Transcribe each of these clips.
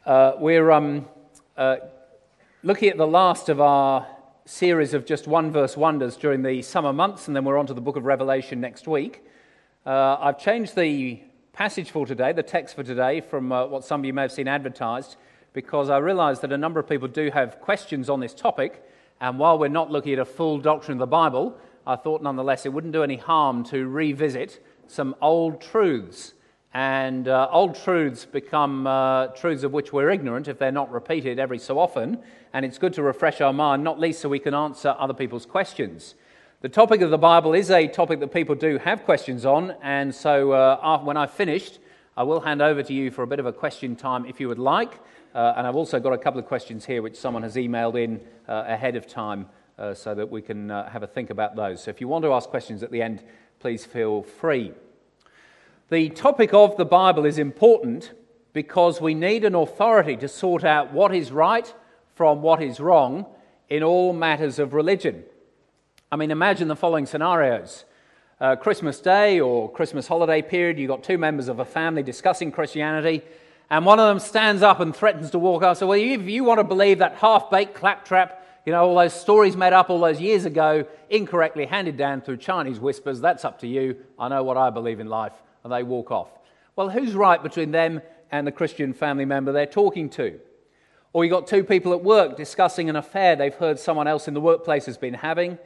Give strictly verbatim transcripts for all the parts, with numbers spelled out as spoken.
Uh, we're um, uh, looking at the last of our series of just one-verse wonders during the summer months, and then we're on to the book of Revelation next week. Uh, I've changed the passage for today, the text for today, from uh, what some of you may have seen advertised, because I realise that a number of people do have questions on this topic, and while we're not looking at a full doctrine of the Bible, I thought nonetheless it wouldn't do any harm to revisit some old truths. And uh, old truths become uh, truths of which we're ignorant if they're not repeated every so often, and it's good to refresh our mind, not least so we can answer other people's questions. The topic of the Bible is a topic that people do have questions on, and so uh, when I've finished, I will hand over to you for a bit of a question time if you would like, uh, and I've also got a couple of questions here which someone has emailed in uh, ahead of time uh, so that we can uh, have a think about those. So if you want to ask questions at the end, please feel free. The topic of the Bible is important because we need an authority to sort out what is right from what is wrong in all matters of religion. I mean, imagine the following scenarios. Uh, Christmas Day or Christmas holiday period, you've got two members of a family discussing Christianity, and one of them stands up and threatens to walk out. So, well, if you want to believe that half-baked claptrap, you know, all those stories made up all those years ago, incorrectly handed down through Chinese whispers, that's up to you. I know what I believe in life. And they walk off. Well, who's right between them and the Christian family member they're talking to? Or you've got two people at work discussing an affair they've heard someone else in the workplace has been having,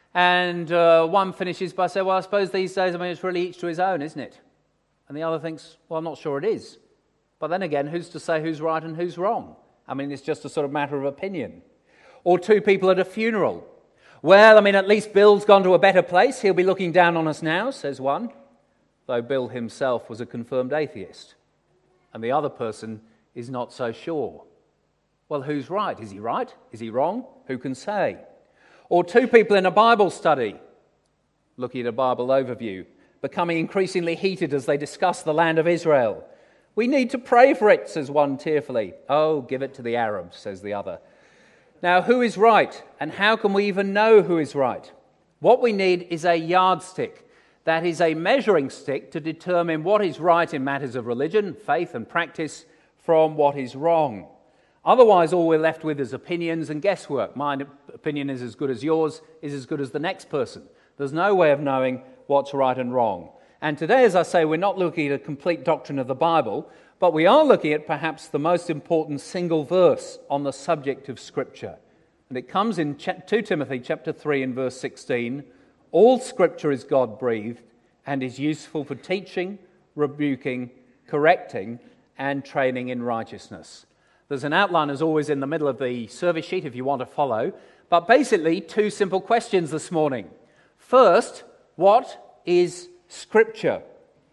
and uh, one finishes by saying, well, I suppose these days, I mean, it's really each to his own, isn't it? And the other thinks, well, I'm not sure it is. But then again, who's to say who's right and who's wrong? I mean, it's just a sort of matter of opinion. Or two people at a funeral. Well, I mean, at least Bill's gone to a better place. He'll be looking down on us now, says one, though Bill himself was a confirmed atheist, and the other person is not so sure. Well, who's right? Is he right? Is he wrong? Who can say? Or two people in a Bible study, looking at a Bible overview, becoming increasingly heated as they discuss the land of Israel. We need to pray for it, says one tearfully. Oh, give it to the Arabs, says the other. Now, who is right, and how can we even know who is right? What we need is a yardstick. That is a measuring stick to determine what is right in matters of religion, faith and practice from what is wrong. Otherwise, all we're left with is opinions and guesswork. My opinion is as good as yours, is as good as the next person. There's no way of knowing what's right and wrong. And today, as I say, we're not looking at a complete doctrine of the Bible, but we are looking at perhaps the most important single verse on the subject of Scripture. And it comes in Second Timothy chapter three and verse sixteen. All Scripture is God-breathed and is useful for teaching, rebuking, correcting, and training in righteousness. There's an outline, as always, in the middle of the service sheet if you want to follow. But basically, two simple questions this morning. First, what is Scripture?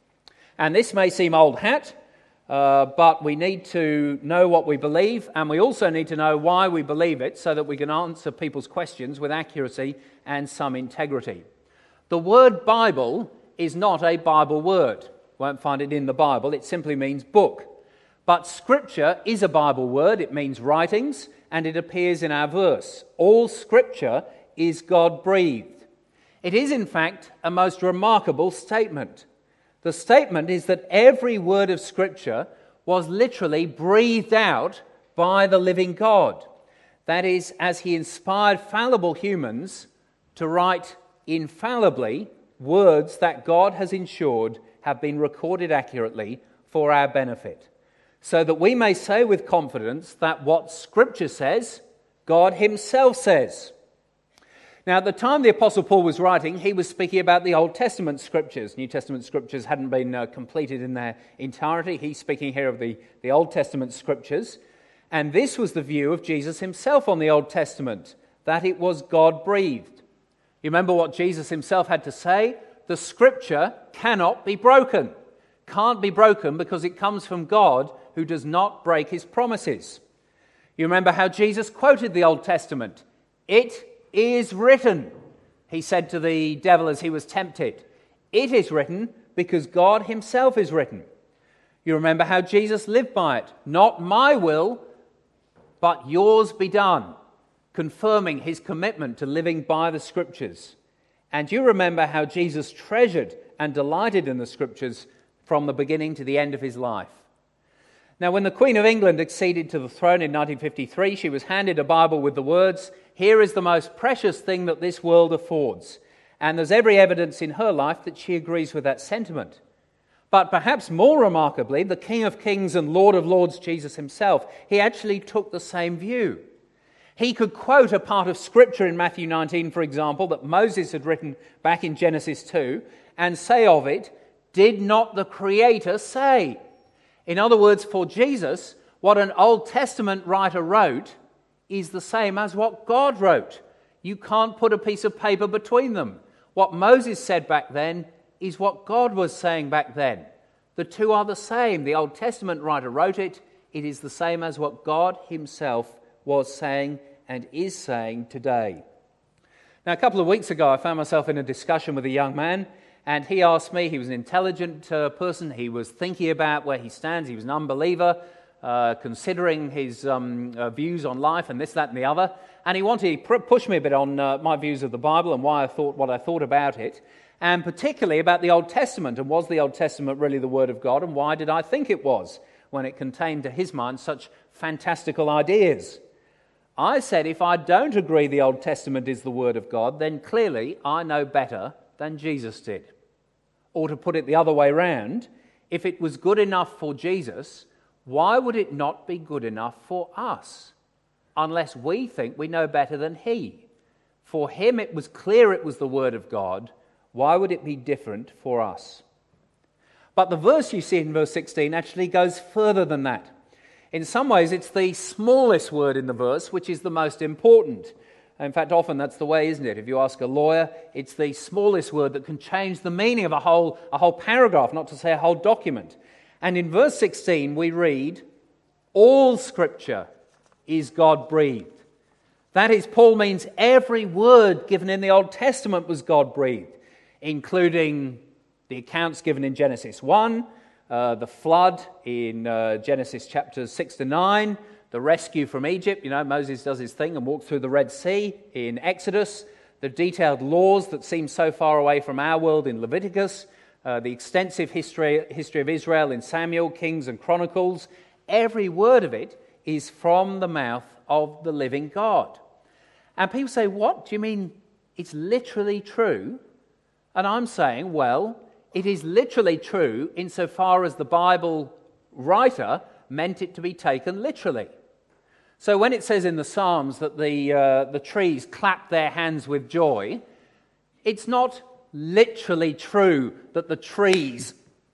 And this may seem old hat, uh, but we need to know what we believe, and we also need to know why we believe it so that we can answer people's questions with accuracy and some integrity. The word Bible is not a Bible word. Won't find it in the Bible. It simply means book. But Scripture is a Bible word. It means writings, and it appears in our verse. All Scripture is God-breathed. It is, in fact, a most remarkable statement. The statement is that every word of Scripture was literally breathed out by the living God. That is, as he inspired fallible humans to write infallibly words that God has ensured have been recorded accurately for our benefit, so that we may say with confidence that what Scripture says, God himself says. Now, at the time the Apostle Paul was writing, he was speaking about the Old Testament Scriptures. New Testament Scriptures hadn't been uh, completed in their entirety. He's speaking here of the, the Old Testament Scriptures. And this was the view of Jesus himself on the Old Testament, that it was God-breathed. You remember what Jesus himself had to say? The Scripture cannot be broken. Can't be broken because it comes from God who does not break his promises. You remember how Jesus quoted the Old Testament. It is written, he said to the devil as he was tempted. It is written because God himself is written. You remember how Jesus lived by it. Not my will, but yours be done, confirming his commitment to living by the Scriptures. And you remember how Jesus treasured and delighted in the Scriptures from the beginning to the end of his life. Now, when the Queen of England acceded to the throne in nineteen fifty-three, she was handed a Bible with the words, "Here is the most precious thing that this world affords." And there's every evidence in her life that she agrees with that sentiment. But perhaps more remarkably, the King of Kings and Lord of Lords, Jesus himself, he actually took the same view. He could quote a part of Scripture in Matthew nineteen, for example, that Moses had written back in Genesis two, and say of it, "Did not the Creator say?" In other words, for Jesus, what an Old Testament writer wrote is the same as what God wrote. You can't put a piece of paper between them. What Moses said back then is what God was saying back then. The two are the same. The Old Testament writer wrote it. It is the same as what God himself was saying and is saying today. Now, a couple of weeks ago, I found myself in a discussion with a young man, and he asked me, he was an intelligent uh, person, he was thinking about where he stands, he was an unbeliever, uh, considering his um, uh, views on life and this, that and the other, and he wanted to push me a bit on uh, my views of the Bible and why I thought what I thought about it, and particularly about the Old Testament, and was the Old Testament really the Word of God, and why did I think it was, when it contained to his mind such fantastical ideas. I said, if I don't agree the Old Testament is the Word of God, then clearly I know better than Jesus did. Or to put it the other way round, if it was good enough for Jesus, why would it not be good enough for us? Unless we think we know better than he. For him it was clear it was the Word of God. Why would it be different for us? But the verse you see in verse sixteen actually goes further than that. In some ways, it's the smallest word in the verse, which is the most important. In fact, often that's the way, isn't it? If you ask a lawyer, it's the smallest word that can change the meaning of a whole, a whole paragraph, not to say a whole document. And in verse sixteen, we read, all Scripture is God-breathed. That is, Paul means every word given in the Old Testament was God-breathed, including the accounts given in Genesis one, uh, the flood in uh, Genesis chapters six to nine, the rescue from Egypt, you know, Moses does his thing and walks through the Red Sea in Exodus, the detailed laws that seem so far away from our world in Leviticus, uh, the extensive history, history of Israel in Samuel, Kings and Chronicles. Every word of it is from the mouth of the living God. And people say, what? Do you mean it's literally true? And I'm saying, well, it is literally true insofar as the Bible writer meant it to be taken literally. So when it says in the Psalms that the, uh, the trees clap their hands with joy, it's not literally true that the trees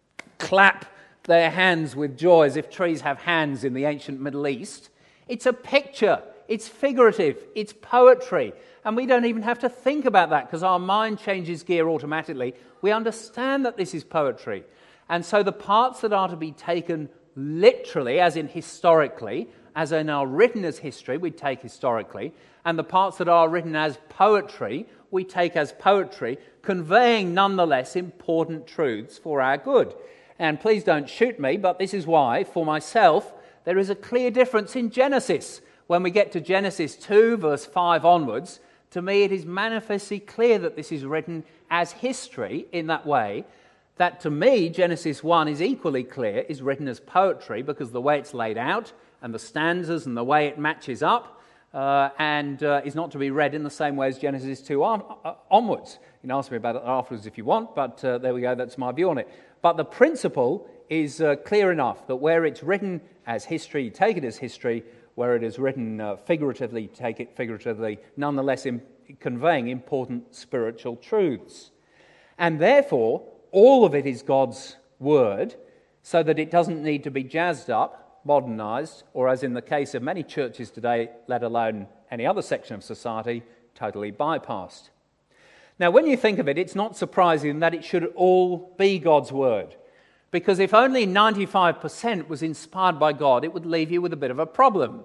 clap their hands with joy as if trees have hands in the ancient Middle East. It's a picture. It's figurative. It's poetry. And we don't even have to think about that because our mind changes gear automatically. We understand that this is poetry. And so the parts that are to be taken literally, as in historically, as in are written as history, we take historically, and the parts that are written as poetry, we take as poetry, conveying nonetheless important truths for our good. And please don't shoot me, but this is why, for myself, there is a clear difference in Genesis. When we get to Genesis two, verse five onwards, to me it is manifestly clear that this is written as history in that way, that to me, Genesis one is equally clear, is written as poetry because the way it's laid out and the stanzas and the way it matches up uh, and uh, is not to be read in the same way as Genesis two on, uh, onwards. You can ask me about it afterwards if you want, but uh, there we go, that's my view on it. But the principle is uh, clear enough that where it's written as history, take it as history. Where it is written uh, figuratively, take it figuratively, nonetheless in, conveying important spiritual truths. And therefore, all of it is God's word, so that it doesn't need to be jazzed up, modernized, or as in the case of many churches today, let alone any other section of society, totally bypassed. Now, when you think of it, it's not surprising that it should all be God's word. Because if only ninety-five percent was inspired by God, it would leave you with a bit of a problem.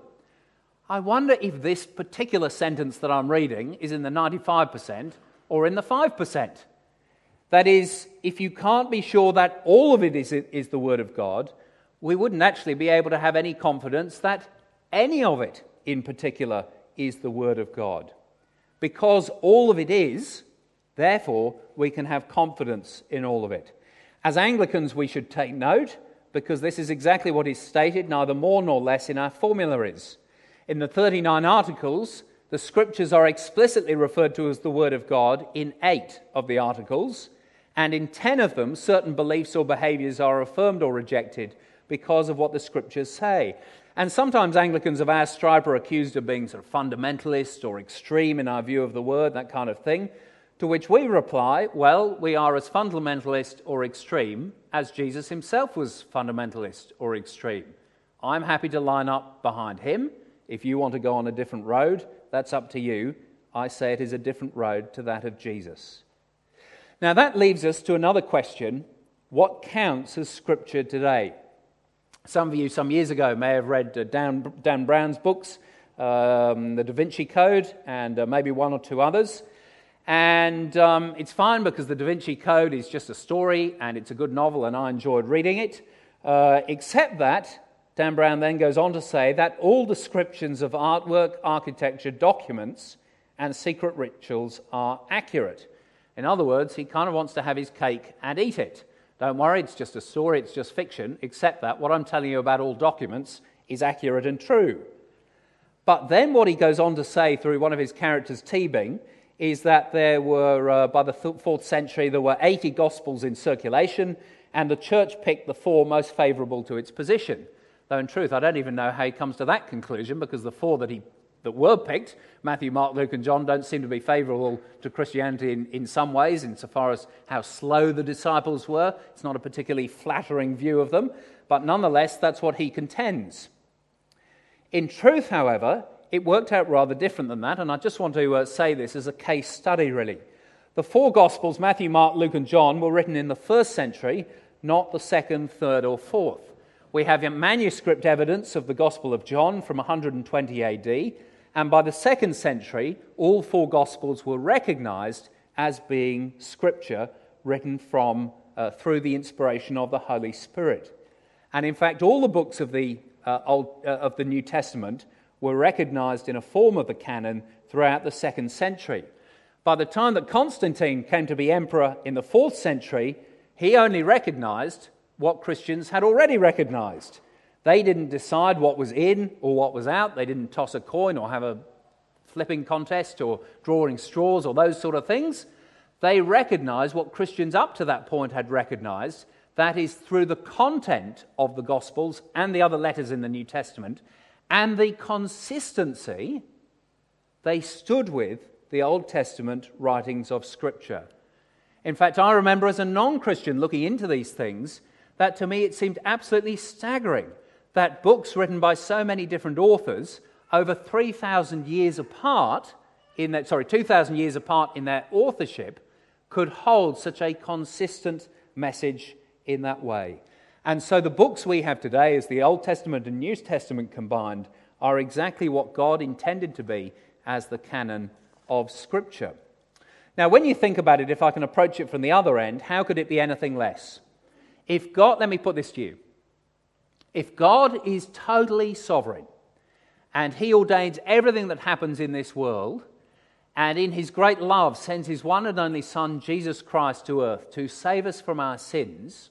I wonder if this particular sentence that I'm reading is in the ninety-five percent or in the five percent. That is, if you can't be sure that all of it is, is the Word of God, we wouldn't actually be able to have any confidence that any of it in particular is the Word of God. Because all of it is, therefore, we can have confidence in all of it. As Anglicans, we should take note because this is exactly what is stated, neither more nor less, in our formularies. In the thirty-nine articles, the Scriptures are explicitly referred to as the Word of God in eight of the articles, and in ten of them, certain beliefs or behaviours are affirmed or rejected because of what the Scriptures say. And sometimes Anglicans of our stripe are accused of being sort of fundamentalist or extreme in our view of the Word, that kind of thing, to which we reply, well, we are as fundamentalist or extreme as Jesus himself was fundamentalist or extreme. I'm happy to line up behind him. If you want to go on a different road, that's up to you. I say it is a different road to that of Jesus. Now that leaves us to another question. What counts as Scripture today? Some of you some years ago may have read uh, Dan, Dan Brown's books, um, The Da Vinci Code, and uh, maybe one or two others. And um, it's fine because the Da Vinci Code is just a story and it's a good novel and I enjoyed reading it. Uh, except that Dan Brown then goes on to say that all descriptions of artwork, architecture, documents and secret rituals are accurate. In other words, he kind of wants to have his cake and eat it. Don't worry, it's just a story, it's just fiction, except that what I'm telling you about all documents is accurate and true. But then what he goes on to say through one of his characters, Teabing, is that there were, uh, by the fourth century, there were eighty Gospels in circulation, and the church picked the four most favourable to its position. Though in truth, I don't even know how he comes to that conclusion, because the four that he that were picked, Matthew, Mark, Luke and John, don't seem to be favourable to Christianity in, in some ways, insofar as how slow the disciples were. It's not a particularly flattering view of them, but nonetheless, that's what he contends. In truth, however, it worked out rather different than that, and I just want to uh, say this as a case study, really. The four Gospels, Matthew, Mark, Luke and John, were written in the first century, not the second, third or fourth. We have manuscript evidence of the Gospel of John from one hundred twenty A D, and by the second century, all four Gospels were recognised as being Scripture written from uh, through the inspiration of the Holy Spirit. And in fact, all the books of the uh, Old uh, of the New Testament were recognised in a form of the canon throughout the second century. By the time that Constantine came to be emperor in the fourth century, he only recognised what Christians had already recognised. They didn't decide what was in or what was out. They didn't toss a coin or have a flipping contest or drawing straws or those sort of things. They recognised what Christians up to that point had recognised, that is, through the content of the Gospels and the other letters in the New Testament, and the consistency they stood with the Old Testament writings of Scripture. In fact, I remember as a non-Christian looking into these things, that to me it seemed absolutely staggering that books written by so many different authors over three thousand years apart, in that, sorry, two thousand years apart in their authorship, could hold such a consistent message in that way. And so the books we have today, as the Old Testament and New Testament combined, are exactly what God intended to be as the canon of Scripture. Now, when you think about it, if I can approach it from the other end, how could it be anything less? If God, let me put this to you. If God is totally sovereign and he ordains everything that happens in this world, and in his great love sends his one and only Son, Jesus Christ, to earth to save us from our sins,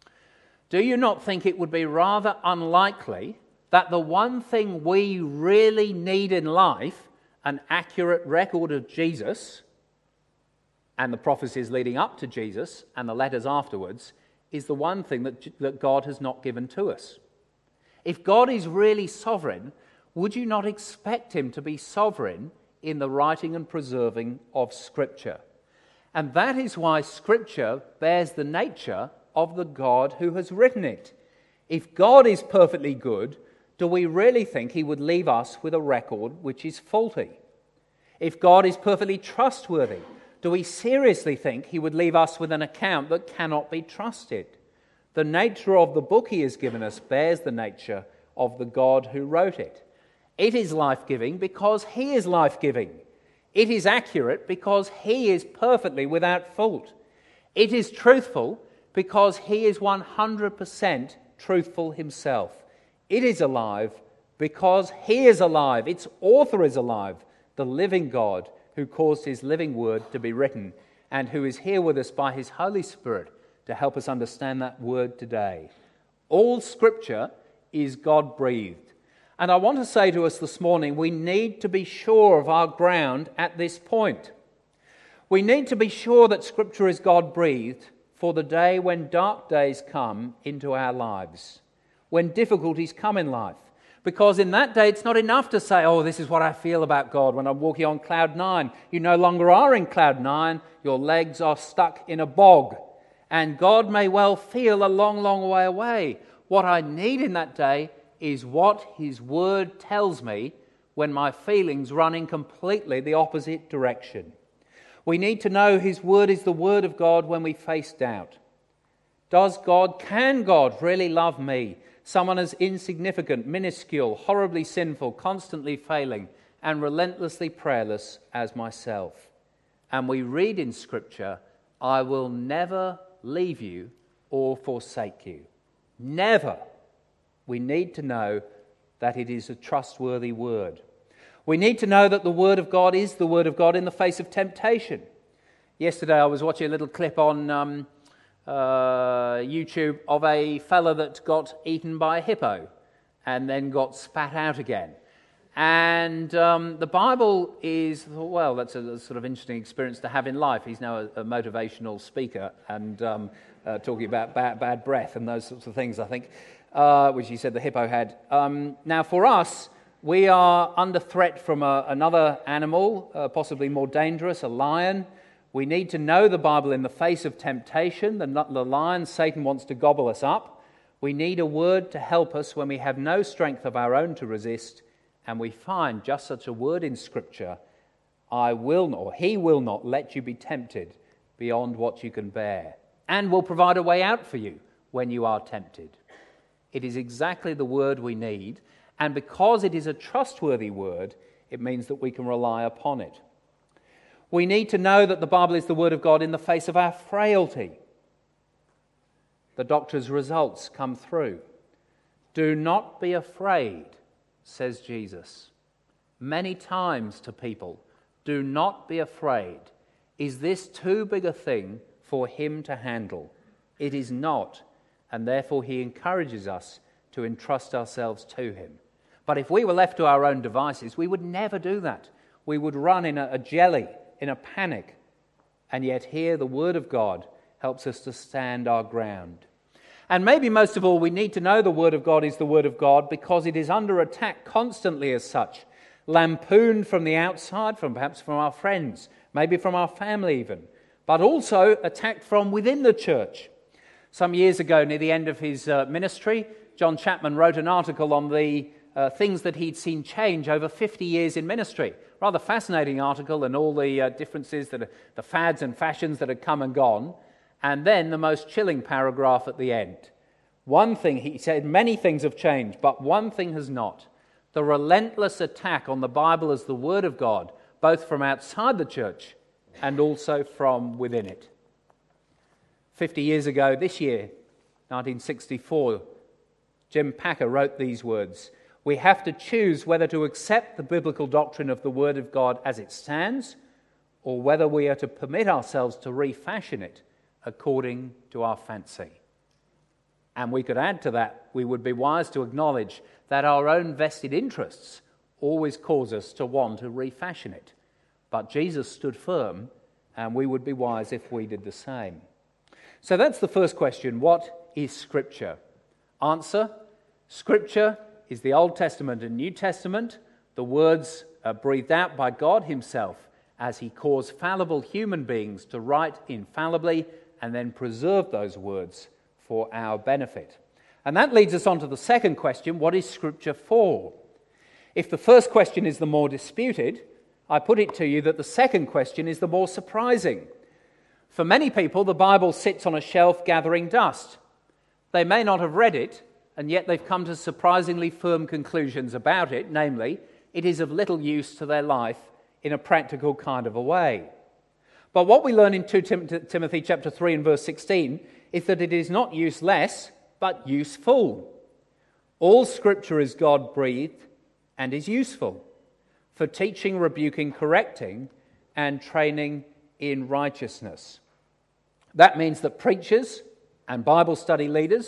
do you not think it would be rather unlikely that the one thing we really need in life, an accurate record of Jesus and the prophecies leading up to Jesus and the letters afterwards, is the one thing that, that God has not given to us? If God is really sovereign, would you not expect him to be sovereign in the writing and preserving of Scripture? And that is why Scripture bears the nature of the God who has written it. If God is perfectly good, do we really think he would leave us with a record which is faulty? If God is perfectly trustworthy, do we seriously think he would leave us with an account that cannot be trusted? The nature of the book he has given us bears the nature of the God who wrote it. It is life-giving because he is life-giving. It is accurate because he is perfectly without fault. It is truthful because he is one hundred percent truthful himself. It is alive because he is alive. Its author is alive, the living God who caused his living word to be written and who is here with us by his Holy Spirit to help us understand that word today. All Scripture is God-breathed. And I want to say to us this morning, we need to be sure of our ground at this point. We need to be sure that Scripture is God-breathed for the day when dark days come into our lives, when difficulties come in life. Because in that day, it's not enough to say, oh, this is what I feel about God when I'm walking on cloud nine. You no longer are in cloud nine. Your legs are stuck in a bog. And God may well feel a long, long way away. What I need in that day is what His Word tells me when my feelings run in completely the opposite direction. We need to know His Word is the Word of God when we face doubt. Does God, can God really love me? Someone as insignificant, minuscule, horribly sinful, constantly failing, and relentlessly prayerless as myself. And we read in Scripture, I will never leave you or forsake you. Never. We need to know that it is a trustworthy word. We need to know that the Word of God is the Word of God in the face of temptation. Yesterday I was watching a little clip on Um, Uh, YouTube of a fella that got eaten by a hippo and then got spat out again. And um, the Bible is, well, that's a, a sort of interesting experience to have in life. He's now a, a motivational speaker and um, uh, talking about bad, bad breath and those sorts of things, I think, uh, which he said the hippo had. Um, now, for us, we are under threat from a, another animal, uh, possibly more dangerous, a lion. We need to know the Bible in the face of temptation. The, the lion, Satan, wants to gobble us up. We need a word to help us when we have no strength of our own to resist, and we find just such a word in Scripture, I will not, or He will not let you be tempted beyond what you can bear, and will provide a way out for you when you are tempted. It is exactly the word we need, and because it is a trustworthy word, it means that we can rely upon it. We need to know that the Bible is the Word of God in the face of our frailty. The doctor's results come through. Do not be afraid, says Jesus. Many times to people, do not be afraid. Is this too big a thing for Him to handle? It is not, and therefore He encourages us to entrust ourselves to Him. But if we were left to our own devices, we would never do that. We would run in a, a jelly, in a panic, and yet here the Word of God helps us to stand our ground. And maybe most of all, we need to know the Word of God is the Word of God because it is under attack constantly as such, lampooned from the outside, from perhaps from our friends, maybe from our family even, but also attacked from within the church. Some years ago, near the end of his uh, ministry, John Chapman wrote an article on the uh, things that he'd seen change over fifty years in ministry. Rather fascinating article, and all the uh, differences, that are, the fads and fashions that had come and gone. And then the most chilling paragraph at the end. One thing, he said, many things have changed, but one thing has not. The relentless attack on the Bible as the Word of God, both from outside the church and also from within it. Fifty years ago, this year, nineteen sixty-four, Jim Packer wrote these words: we have to choose whether to accept the biblical doctrine of the Word of God as it stands, or whether we are to permit ourselves to refashion it according to our fancy. And we could add to that, we would be wise to acknowledge that our own vested interests always cause us to want to refashion it. But Jesus stood firm, and we would be wise if we did the same. So that's the first question. What is Scripture? Answer: Scripture is the Old Testament and New Testament. The words are breathed out by God Himself as He caused fallible human beings to write infallibly and then preserve those words for our benefit. And that leads us on to the second question: what is Scripture for? If the first question is the more disputed, I put it to you that the second question is the more surprising. For many people, the Bible sits on a shelf gathering dust. They may not have read it, and yet they've come to surprisingly firm conclusions about it, namely, it is of little use to their life in a practical kind of a way. But what we learn in Second Timothy chapter three and verse sixteen is that it is not useless, but useful. All Scripture is God-breathed and is useful for teaching, rebuking, correcting, and training in righteousness. That means that preachers and Bible study leaders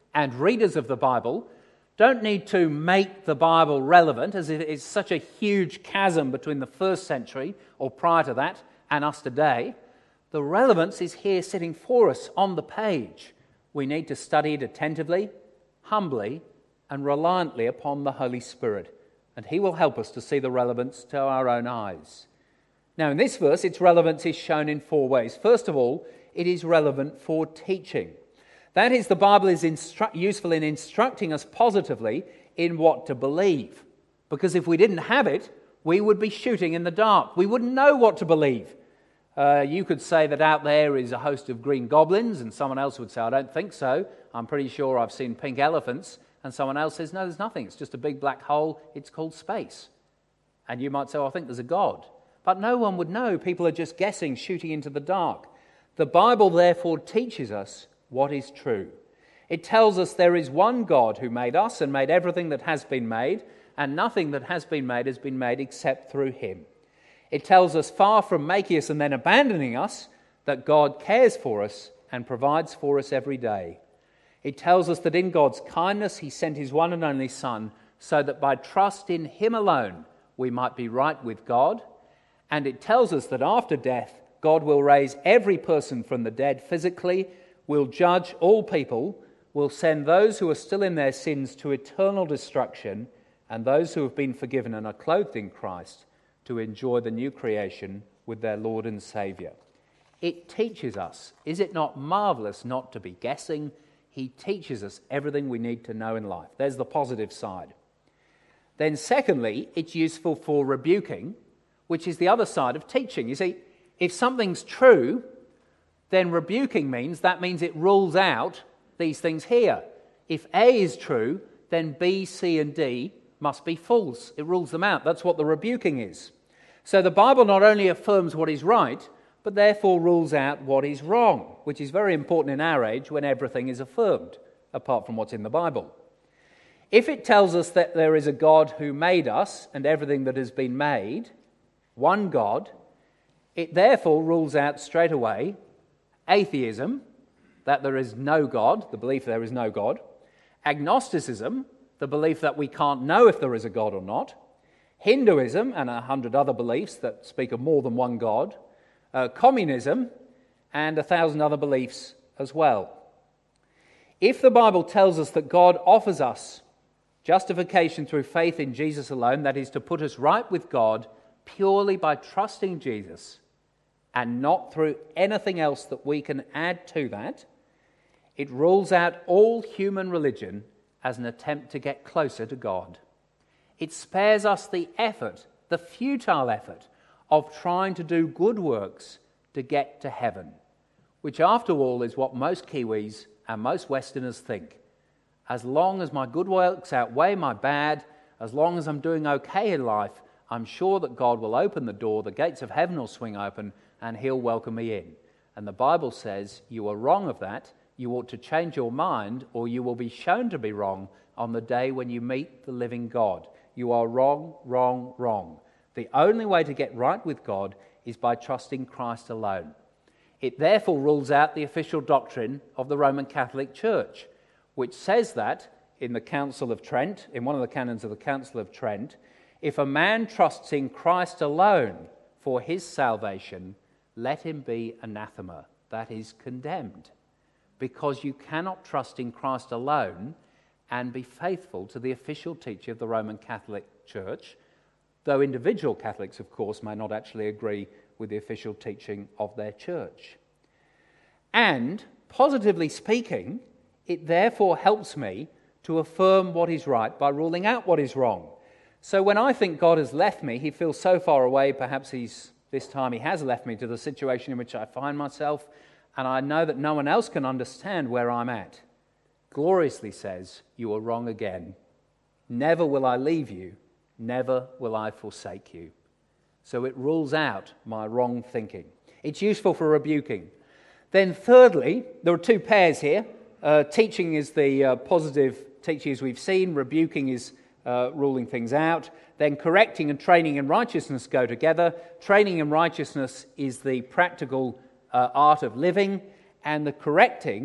and readers of the Bible don't need to make the Bible relevant, as it is such a huge chasm between the first century, or prior to that, and us today. The relevance is here sitting for us on the page. We need to study it attentively, humbly, and reliantly upon the Holy Spirit, and He will help us to see the relevance to our own eyes. Now, in this verse, its relevance is shown in four ways. First of all, it is relevant for teaching. That is, the Bible is instru- useful in instructing us positively in what to believe. Because if we didn't have it, we would be shooting in the dark. We wouldn't know what to believe. Uh, you could say that out there is a host of green goblins, and someone else would say, I don't think so. I'm pretty sure I've seen pink elephants. And someone else says, no, there's nothing. It's just a big black hole. It's called space. And you might say, oh, I think there's a God. But no one would know. People are just guessing, shooting into the dark. The Bible, therefore, teaches us what is true. It tells us there is one God who made us and made everything that has been made, and nothing that has been made has been made except through Him. It tells us, far from making us and then abandoning us, that God cares for us and provides for us every day. It tells us that in God's kindness He sent His one and only Son, so that by trust in Him alone we might be right with God. And it tells us that after death, God will raise every person from the dead physically, will judge all people, will send those who are still in their sins to eternal destruction, and those who have been forgiven and are clothed in Christ to enjoy the new creation with their Lord and Saviour. It teaches us. Is it not marvellous not to be guessing? He teaches us everything we need to know in life. There's the positive side. Then secondly, it's useful for rebuking, which is the other side of teaching. You see, if something's true, then rebuking means, that means it rules out these things here. If A is true, then B, C, and D must be false. It rules them out. That's what the rebuking is. So the Bible not only affirms what is right, but therefore rules out what is wrong, which is very important in our age when everything is affirmed, apart from what's in the Bible. If it tells us that there is a God who made us and everything that has been made, one God, it therefore rules out straight away atheism, that there is no God, the belief there is no God, agnosticism, the belief that we can't know if there is a God or not, Hinduism and a hundred other beliefs that speak of more than one God, uh, communism, and a thousand other beliefs as well. If the Bible tells us that God offers us justification through faith in Jesus alone, that is to put us right with God purely by trusting Jesus and not through anything else that we can add to that, it rules out all human religion as an attempt to get closer to God. It spares us the effort, the futile effort, of trying to do good works to get to heaven, which after all is what most Kiwis and most Westerners think. As long as my good works outweigh my bad, as long as I'm doing okay in life, I'm sure that God will open the door, the gates of heaven will swing open, and He'll welcome me in. And the Bible says you are wrong of that. You ought to change your mind, or you will be shown to be wrong on the day when you meet the living God. You are wrong, wrong, wrong. The only way to get right with God is by trusting Christ alone. It therefore rules out the official doctrine of the Roman Catholic Church, which says that in the Council of Trent, in one of the canons of the Council of Trent, if a man trusts in Christ alone for his salvation, let him be anathema, that is, condemned, because you cannot trust in Christ alone and be faithful to the official teaching of the Roman Catholic Church, though individual Catholics, of course, may not actually agree with the official teaching of their church. And, positively speaking, it therefore helps me to affirm what is right by ruling out what is wrong. So when I think God has left me, He feels so far away, perhaps he's this time He has left me to the situation in which I find myself, and I know that no one else can understand where I'm at. Gloriously says, you are wrong again. Never will I leave you, never will I forsake you. So it rules out my wrong thinking. It's useful for rebuking. Then thirdly, there are two pairs here. Uh, teaching is the uh, positive teaching as we've seen. Rebuking is uh, ruling things out. Then correcting and training in righteousness go together. Training in righteousness is the practical uh, art of living, and the correcting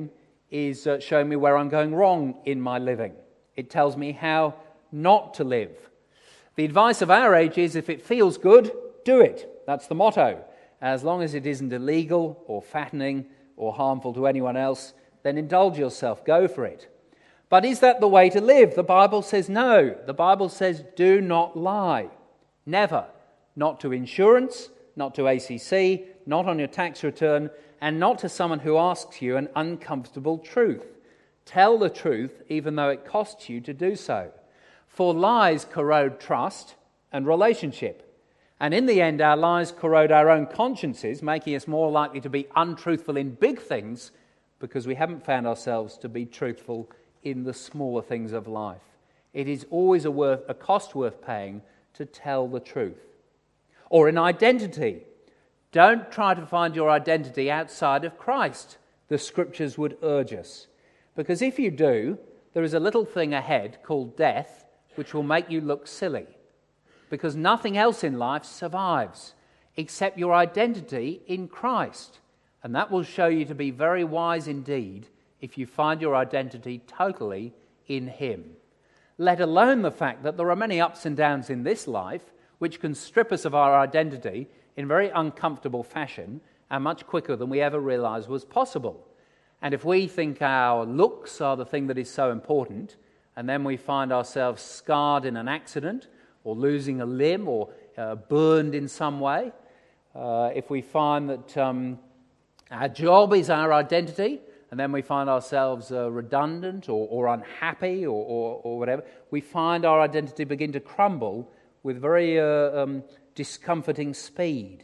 is uh, showing me where I'm going wrong in my living. It tells me how not to live. The advice of our age is, if it feels good, do it. That's the motto. As long as it isn't illegal or fattening or harmful to anyone else, then indulge yourself, go for it. But is that the way to live? The Bible says no. The Bible says do not lie. Never. Not to insurance, not to A C C, not on your tax return, and not to someone who asks you an uncomfortable truth. Tell the truth even though it costs you to do so. For lies corrode trust and relationship. And in the end, our lies corrode our own consciences, making us more likely to be untruthful in big things because we haven't found ourselves to be truthful in the smaller things of life. It is always a, worth, a cost worth paying to tell the truth. Or in identity. Don't try to find your identity outside of Christ, the Scriptures would urge us. Because if you do, there is a little thing ahead called death, which will make you look silly. Because nothing else in life survives except your identity in Christ. And that will show you to be very wise indeed if you find your identity totally in Him. Let alone the fact that there are many ups and downs in this life which can strip us of our identity in very uncomfortable fashion and much quicker than we ever realized was possible. And if we think our looks are the thing that is so important, and then we find ourselves scarred in an accident or losing a limb or uh, burned in some way, uh, if we find that um, our job is our identity, and then we find ourselves uh, redundant or, or unhappy or, or, or whatever, we find our identity begin to crumble with very uh, um, discomforting speed.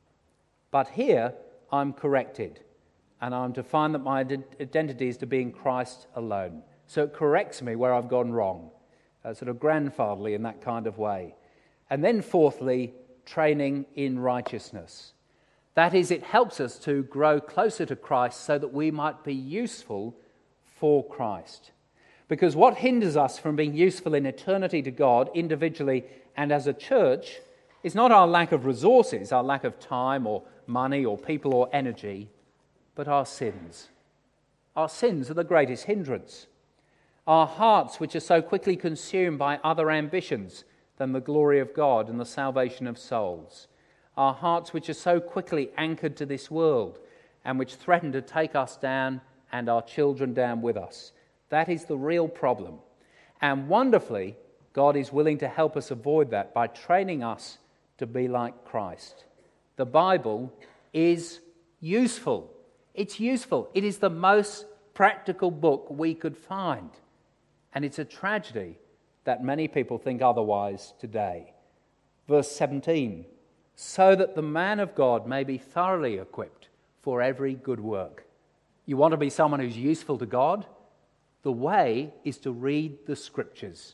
But here, I'm corrected, and I'm to find that my identity is to be in Christ alone. So it corrects me where I've gone wrong, uh, sort of grandfatherly in that kind of way. And then fourthly, training in righteousness. That is, it helps us to grow closer to Christ so that we might be useful for Christ. Because what hinders us from being useful in eternity to God, individually and as a church, is not our lack of resources, our lack of time or money or people or energy, but our sins. Our sins are the greatest hindrance. Our hearts, which are so quickly consumed by other ambitions than the glory of God and the salvation of souls. Our hearts which are so quickly anchored to this world and which threaten to take us down and our children down with us. That is the real problem. And wonderfully, God is willing to help us avoid that by training us to be like Christ. The Bible is useful. It's useful. It is the most practical book we could find. And it's a tragedy that many people think otherwise today. Verse seventeen, so that the man of God may be thoroughly equipped for every good work. You want to be someone who's useful to God? The way is to read the Scriptures.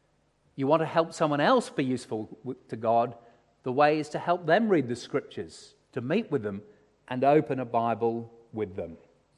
You want to help someone else be useful to God? The way is to help them read the Scriptures, to meet with them and open a Bible with them.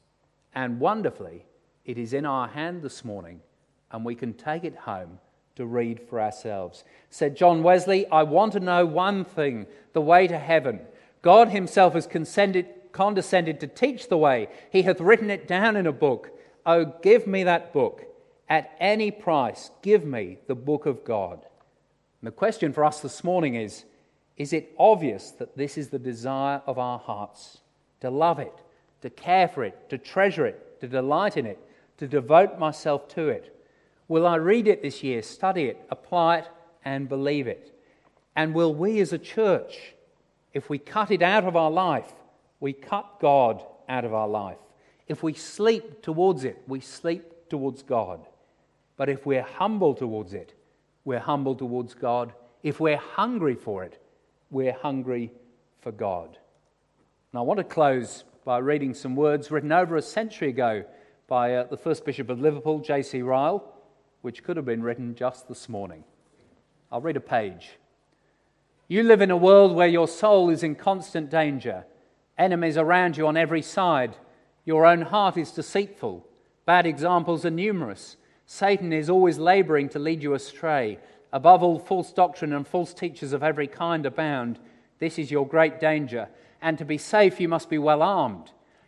And wonderfully, it is in our hand this morning, and we can take it home to read for ourselves. Said John Wesley, I want to know one thing, the way to heaven. God himself has condescended, condescended to teach the way. He hath written it down in a book. Oh, give me that book. At any price, give me the book of God. And the question for us this morning is, is it obvious that this is the desire of our hearts? To love it, to care for it, to treasure it, to delight in it, to devote myself to it. Will I read it this year, study it, apply it, and believe it? And will we as a church, if we cut it out of our life, we cut God out of our life. If we sleep towards it, we sleep towards God. But if we're humble towards it, we're humble towards God. If we're hungry for it, we're hungry for God. And I want to close by reading some words written over a century ago by uh, the first Bishop of Liverpool, J C Ryle, which could have been written just this morning. I'll read a page. You live in a world where your soul is in constant danger. Enemies around you on every side. Your own heart is deceitful. Bad examples are numerous. Satan is always laboring to lead you astray. Above all, false doctrine and false teachers of every kind abound. This is your great danger. And to be safe, you must be well armed.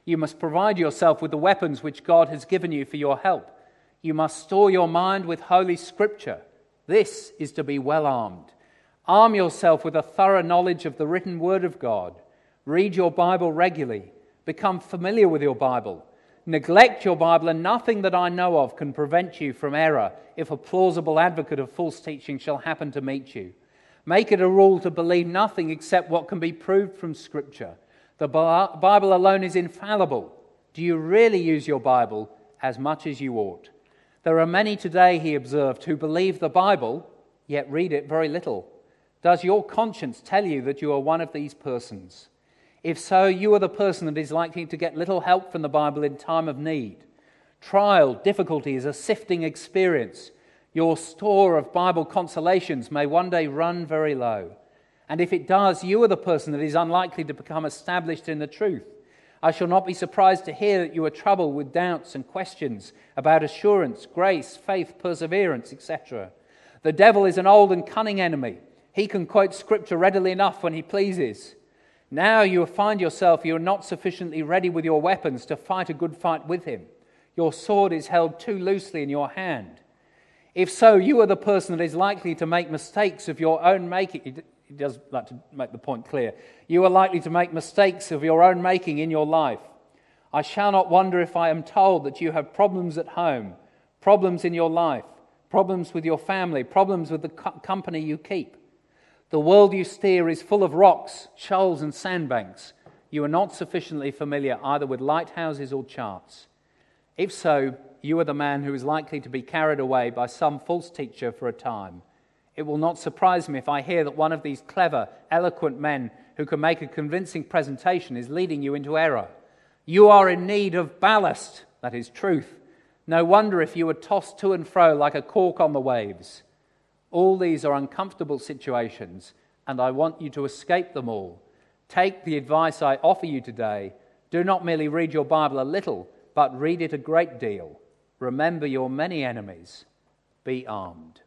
You must provide yourself with the weapons which God has given you for your help. You must store your mind with Holy Scripture. This is to be well armed. Arm yourself with a thorough knowledge of the written Word of God. Read your Bible regularly. Become familiar with your Bible. Neglect your Bible, and nothing that I know of can prevent you from error if a plausible advocate of false teaching shall happen to meet you. Make it a rule to believe nothing except what can be proved from Scripture. The Bible alone is infallible. Do you really use your Bible as much as you ought? There are many today, he observed, who believe the Bible, yet read it very little. Does your conscience tell you that you are one of these persons? If so, you are the person that is likely to get little help from the Bible in time of need. Trial, difficulty is a sifting experience. Your store of Bible consolations may one day run very low. And if it does, you are the person that is unlikely to become established in the truth. I shall not be surprised to hear that you are troubled with doubts and questions about assurance, grace, faith, perseverance, et cetera. The devil is an old and cunning enemy. He can quote Scripture readily enough when he pleases. Now you find yourself, you are not sufficiently ready with your weapons to fight a good fight with him. Your sword is held too loosely in your hand. If so, you are the person that is likely to make mistakes of your own making. He does like to make the point clear. You are likely to make mistakes of your own making in your life. I shall not wonder if I am told that you have problems at home, problems in your life, problems with your family, problems with the co- company you keep. The world you steer is full of rocks, shoals and sandbanks. You are not sufficiently familiar either with lighthouses or charts. If so, you are the man who is likely to be carried away by some false teacher for a time. It will not surprise me if I hear that one of these clever, eloquent men who can make a convincing presentation is leading you into error. You are in need of ballast, that is truth. No wonder if you are tossed to and fro like a cork on the waves. All these are uncomfortable situations, and I want you to escape them all. Take the advice I offer you today. Do not merely read your Bible a little, but read it a great deal. Remember your many enemies. Be armed.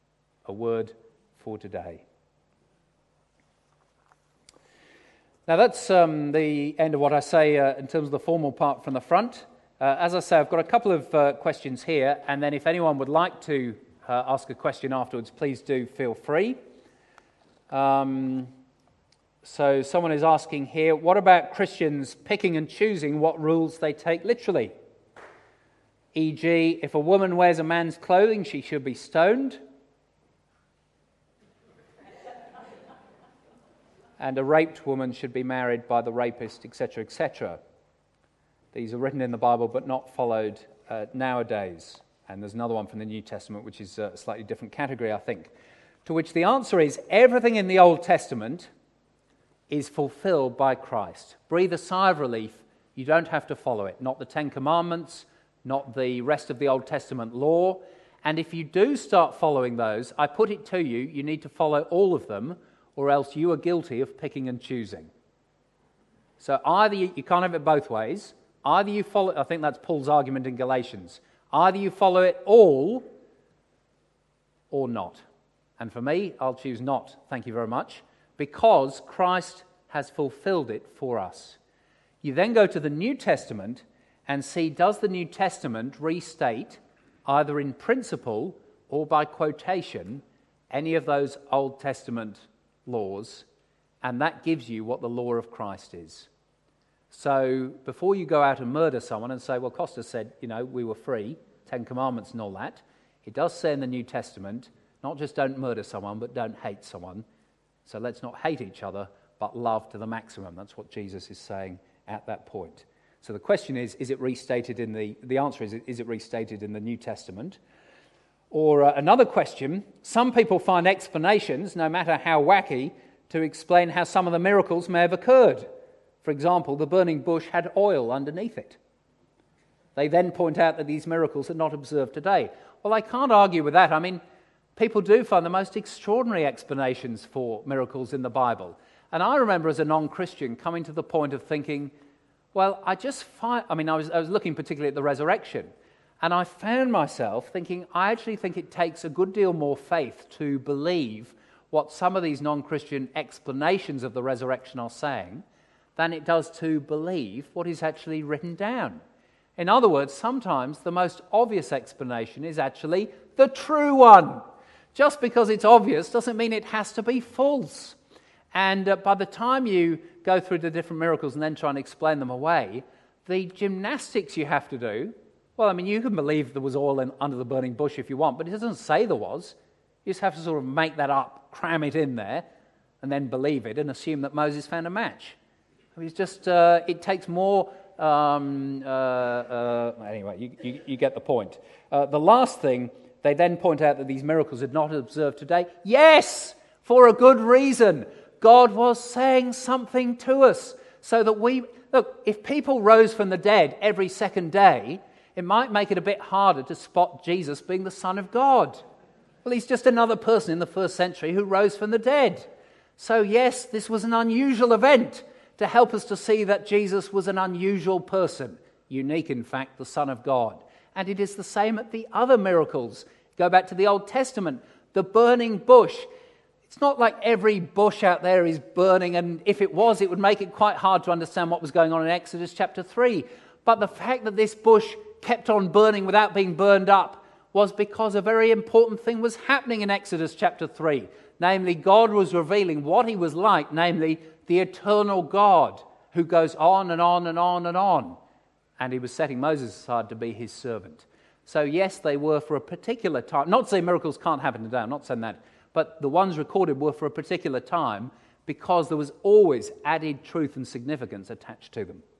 A word for today. Now that's um, the end of what I say uh, in terms of the formal part from the front. Uh, as I say, I've got a couple of uh, questions here, and then if anyone would like to uh, ask a question afterwards, please do feel free. Um, so someone is asking here, what about Christians picking and choosing what rules they take literally? for example, if a woman wears a man's clothing, she should be stoned. And a raped woman should be married by the rapist, et cetera, et cetera. These are written in the Bible but not followed uh, nowadays. And there's another one from the New Testament which is a slightly different category, I think. To which the answer is everything in the Old Testament is fulfilled by Christ. Breathe a sigh of relief. You don't have to follow it. Not the Ten Commandments, not the rest of the Old Testament law. And if you do start following those, I put it to you, you need to follow all of them, or else you are guilty of picking and choosing. So either you, you can't have it both ways. Either you follow, I think that's Paul's argument in Galatians, either you follow it all or not. And for me, I'll choose not, thank you very much, because Christ has fulfilled it for us. You then go to the New Testament and see, does the New Testament restate, either in principle or by quotation, any of those Old Testament laws, and that gives you what the law of Christ is. So before you go out and murder someone and say, well, Costa said, you know, we were free, Ten Commandments and all that, it does say in the New Testament, not just don't murder someone, but don't hate someone. So let's not hate each other, but love to the maximum. That's what Jesus is saying at that point. So the question is, is it restated in the, the answer is, is it restated in the New Testament? Or uh, another question, some people find explanations, no matter how wacky, to explain how some of the miracles may have occurred. For example, the burning bush had oil underneath it. They then point out that these miracles are not observed today. Well, I can't argue with that. I mean, people do find the most extraordinary explanations for miracles in the Bible. And I remember as a non-Christian coming to the point of thinking, well, I just find, I mean, I was, I was looking particularly at the resurrection. And I found myself thinking, I actually think it takes a good deal more faith to believe what some of these non-Christian explanations of the resurrection are saying, than it does to believe what is actually written down. In other words, sometimes the most obvious explanation is actually the true one. Just because it's obvious doesn't mean it has to be false. And uh, by the time you go through the different miracles and then try and explain them away, the gymnastics you have to do, well, I mean, you can believe there was oil in, under the burning bush if you want, but it doesn't say there was. You just have to sort of make that up, cram it in there, and then believe it and assume that Moses found a match. I mean, it's just, uh, it takes more, um, uh, uh, anyway, you, you, you get the point. Uh, the last thing, they then point out that these miracles are not observed today. Yes, for a good reason. God was saying something to us so that we, look, if people rose from the dead every second day, it might make it a bit harder to spot Jesus being the Son of God. Well, he's just another person in the first century who rose from the dead. So yes, this was an unusual event to help us to see that Jesus was an unusual person, unique in fact, the Son of God. And it is the same at the other miracles. Go back to the Old Testament, the burning bush. It's not like every bush out there is burning, and if it was, it would make it quite hard to understand what was going on in Exodus chapter three. But the fact that this bush kept on burning without being burned up was because a very important thing was happening in Exodus chapter three. Namely, God was revealing what he was like, namely the eternal God who goes on and on and on and on. And he was setting Moses aside to be his servant. So yes, they were for a particular time. Not to say miracles can't happen today, I'm not saying that. But the ones recorded were for a particular time because there was always added truth and significance attached to them.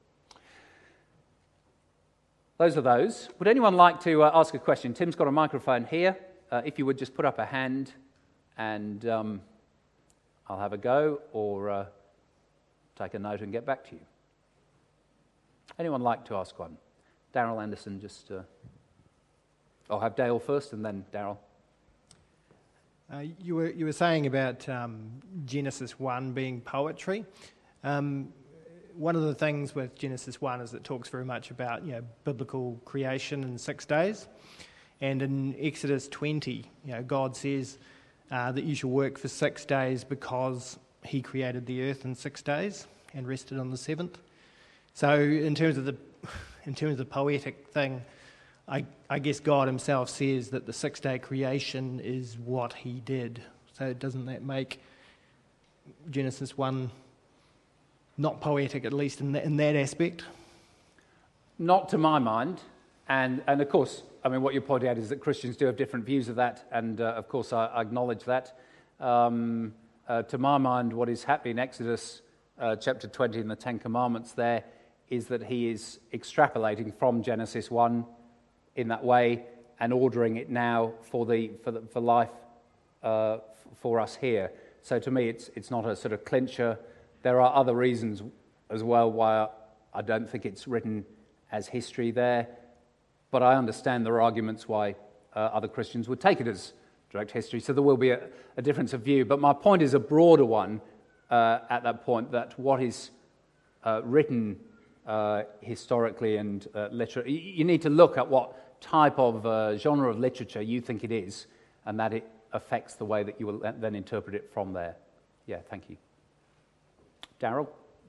Those are those. Would anyone like to uh, ask a question? Tim's got a microphone here. Uh, if you would just put up a hand and um, I'll have a go or uh, take a note and get back to you. Anyone like to ask one? Daryl Anderson, just... Uh... I'll have Dale first and then Daryl. Uh, you were you were saying about um, Genesis one being poetry. Um, one of the things with Genesis one is it talks very much about, you know, biblical creation in six days. And in Exodus twenty, you know, God says uh, that you shall work for six days because he created the earth in six days and rested on the seventh. So in terms of the in terms of the poetic thing, I, I guess God himself says that the six-day creation is what he did. So doesn't that make Genesis one not poetic, at least in, the, in that aspect? Not to my mind. And, and of course, I mean, what you're pointing out is that Christians do have different views of that. And uh, of course, I, I acknowledge that. Um, uh, to my mind, what is happening in Exodus uh, chapter twenty in the Ten Commandments there is that he is extrapolating from Genesis one in that way and ordering it now for the for the, for life uh, for us here. So to me, it's it's not a sort of clincher. There are other reasons as well why I don't think it's written as history there, but I understand there are arguments why uh, other Christians would take it as direct history. So there will be a, a difference of view. But my point is a broader one uh, at that point, that what is uh, written Uh, historically and uh, literally, you need to look at what type of uh, genre of literature you think it is, and that it affects the way that you will then interpret it from there. Yeah, thank you. Daryl?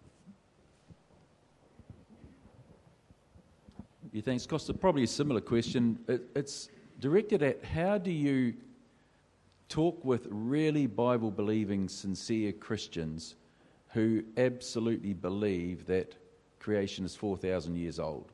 Yeah, thanks, Costa. Probably a similar question. It, it's directed at how do you talk with really Bible-believing, sincere Christians who absolutely believe that creation is four thousand years old?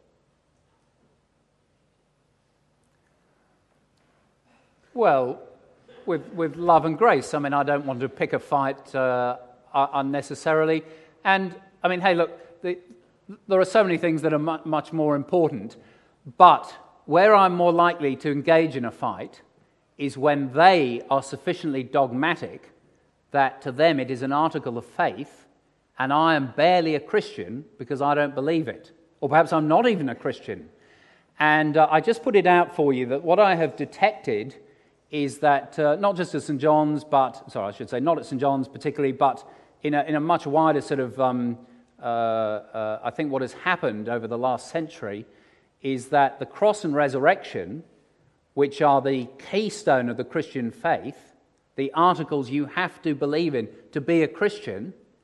Well, with with love and grace. I mean, I don't want to pick a fight uh, unnecessarily. And, I mean, hey, look, the, there are so many things that are mu- much more important. But where I'm more likely to engage in a fight is when they are sufficiently dogmatic that to them it is an article of faith, and I am barely a Christian because I don't believe it. Or perhaps I'm not even a Christian. And uh, I just put it out for you that what I have detected is that, uh, not just at Saint John's, but, sorry, I should say not at Saint John's particularly, but in a, in a much wider sort of, um, uh, uh, I think what has happened over the last century is that the cross and resurrection, which are the keystone of the Christian faith, the articles you have to believe in to be a Christian,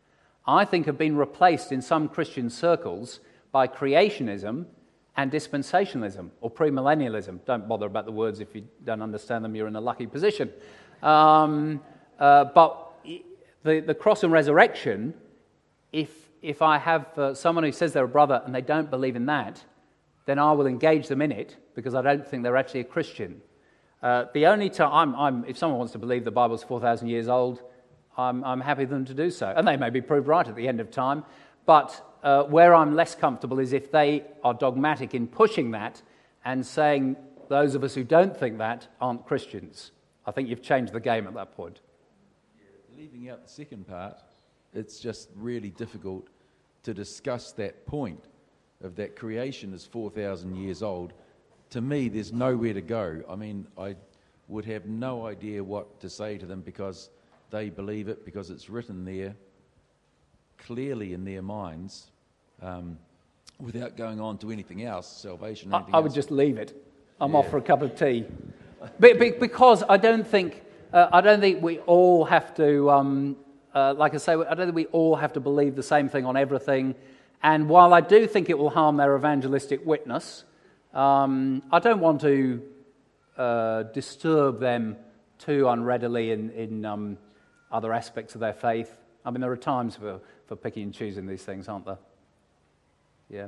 I think have been replaced in some Christian circles by creationism and dispensationalism, or premillennialism. Don't bother about the words if you don't understand them, you're in a lucky position. Um, uh, but the, the cross and resurrection, if, if I have uh, someone who says they're a brother and they don't believe in that, then I will engage them in it because I don't think they're actually a Christian. Uh, the only time, I'm, I'm, if someone wants to believe the Bible's four thousand years old, I'm, I'm happy for them to do so. And they may be proved right at the end of time, but Uh, where I'm less comfortable is if they are dogmatic in pushing that and saying those of us who don't think that aren't Christians. I think you've changed the game at that point. Yeah, leaving out the second part, it's just really difficult to discuss that point of that creation is four thousand years old. To me, there's nowhere to go. I mean, I would have no idea what to say to them because they believe it, because it's written there clearly in their minds. Um, without going on to anything else, salvation or anything I, I would else. just leave it. I'm Yeah. off for a cup of tea. Be, be, because I don't think uh, I don't think we all have to, um, uh, like I say, I don't think we all have to believe the same thing on everything. And while I do think it will harm their evangelistic witness, um, I don't want to uh, disturb them too unreadily in, in um, other aspects of their faith. I mean, there are times for, for picking and choosing these things, aren't there? Yeah.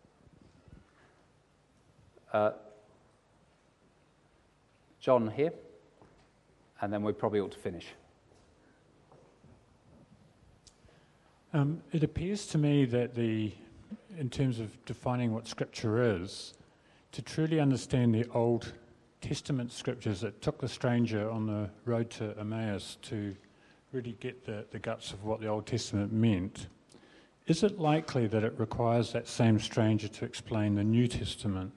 Uh, John here, and then we probably ought to finish. Um, it appears to me that the, in terms of defining what Scripture is, to truly understand the Old Testament Scriptures, it took the stranger on the road to Emmaus to really get the, the guts of what the Old Testament meant. Is it likely that it requires that same stranger to explain the New Testament?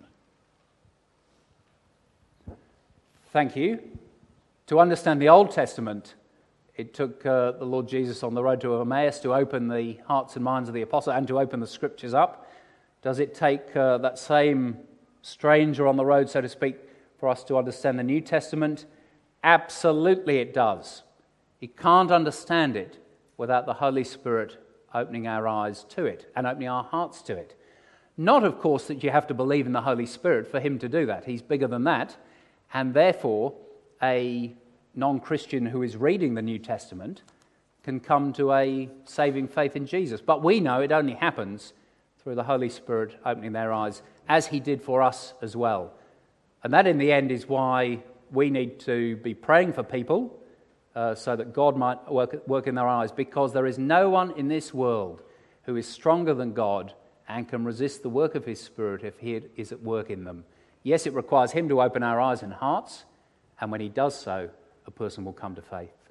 Thank you. To understand the Old Testament, it took uh, the Lord Jesus on the road to Emmaus to open the hearts and minds of the apostles and to open the Scriptures up. Does it take uh, that same stranger on the road, so to speak, for us to understand the New Testament? Absolutely it does. You can't understand it without the Holy Spirit opening our eyes to it and opening our hearts to it. Not, of course, that you have to believe in the Holy Spirit for him to do that. He's bigger than that, and therefore a non-Christian who is reading the New Testament can come to a saving faith in Jesus. But we know it only happens through the Holy Spirit opening their eyes, as he did for us as well. And that, in the end, is why we need to be praying for people, Uh, so that God might work, work in their eyes, because there is no one in this world who is stronger than God and can resist the work of his Spirit if he is at work in them. Yes, it requires him to open our eyes and hearts, and when he does so, a person will come to faith.